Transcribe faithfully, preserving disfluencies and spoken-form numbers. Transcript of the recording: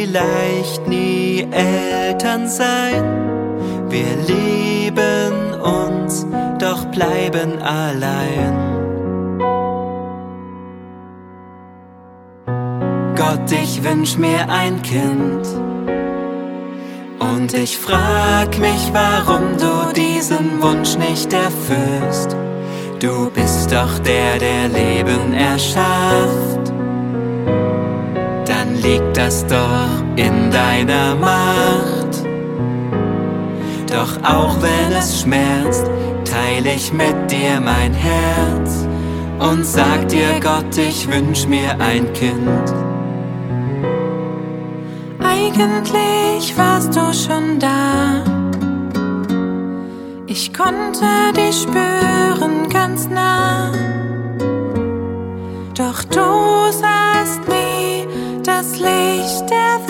vielleicht nie Eltern sein. Wir lieben uns, doch bleiben allein. Gott, ich wünsch mir ein Kind. Und ich frag mich, warum du diesen Wunsch nicht erfüllst. Du bist doch der, der Leben erschafft. Dann liegt das doch in deiner Macht. Doch auch wenn es schmerzt, teile ich mit dir mein Herz und sag dir, Gott, ich wünsch mir ein Kind. Eigentlich warst du schon da. Ich konnte dich spüren ganz nah. Doch du sahst nie das Licht der Welt.